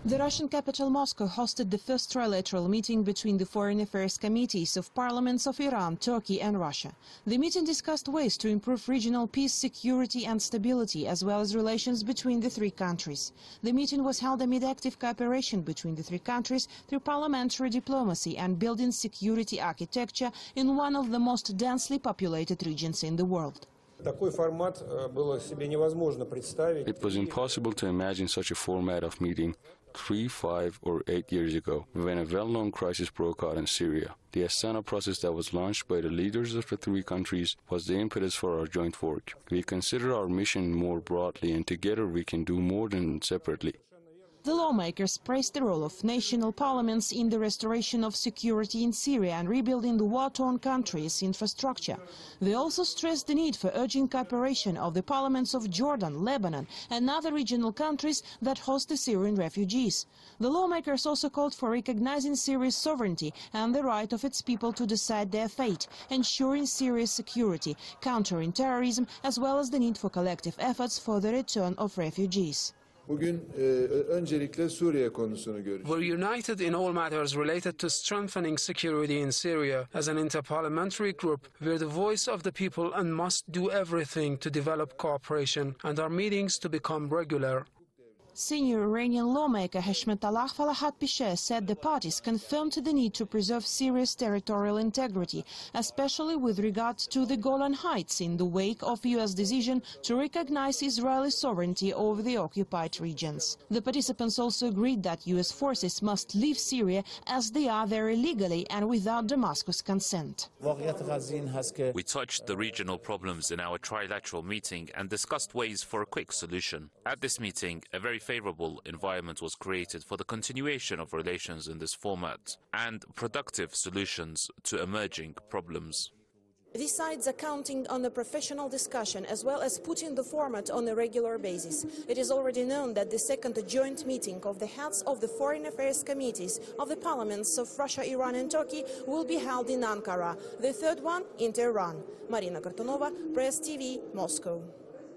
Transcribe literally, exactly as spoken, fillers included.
The Russian capital Moscow hosted the first trilateral meeting between the Foreign Affairs Committees of Parliaments of Iran, Turkey and Russia. The meeting discussed ways to improve regional peace, security and stability, as well as relations between the three countries. The meeting was held amid active cooperation between the three countries through parliamentary diplomacy and building security architecture in one of the most densely populated regions in the world. It was impossible to imagine such a format of meeting three, five, or eight years ago, when a well-known crisis broke out in Syria. The Astana process that was launched by the leaders of the three countries was the impetus for our joint work. We consider our mission more broadly, and together we can do more than separately. The lawmakers praised the role of national parliaments in the restoration of security in Syria and rebuilding the war-torn country's infrastructure. They also stressed the need for urgent cooperation of the parliaments of Jordan, Lebanon and other regional countries that host the Syrian refugees. The lawmakers also called for recognizing Syria's sovereignty and the right of its people to decide their fate, ensuring Syria's security, countering terrorism, as well as the need for collective efforts for the return of refugees. Bugün e, öncelikle Suriye konusunu göreceğiz. We're united in all matters related to strengthening security in Syria as an interparliamentary group. We're the voice of the people and must do everything to develop cooperation and our meetings to become regular. Senior Iranian lawmaker Heshmetullah Falahat-Pisher said the parties confirmed the need to preserve Syria's territorial integrity, especially with regard to the Golan Heights in the wake of U S decision to recognize Israeli sovereignty over the occupied regions. The participants also agreed that U S forces must leave Syria as they are there illegally and without Damascus' consent. We touched the regional problems in our trilateral meeting and discussed ways for a quick solution. At this meeting, a very favorable environment was created for the continuation of relations in this format and productive solutions to emerging problems. These sides are counting on a professional discussion as well as putting the format on a regular basis. It is already known that the second joint meeting of the heads of the Foreign Affairs Committees of the parliaments of Russia, Iran and Turkey will be held in Ankara. The third one in Tehran. Marina Kartonova, Press T V, Moscow.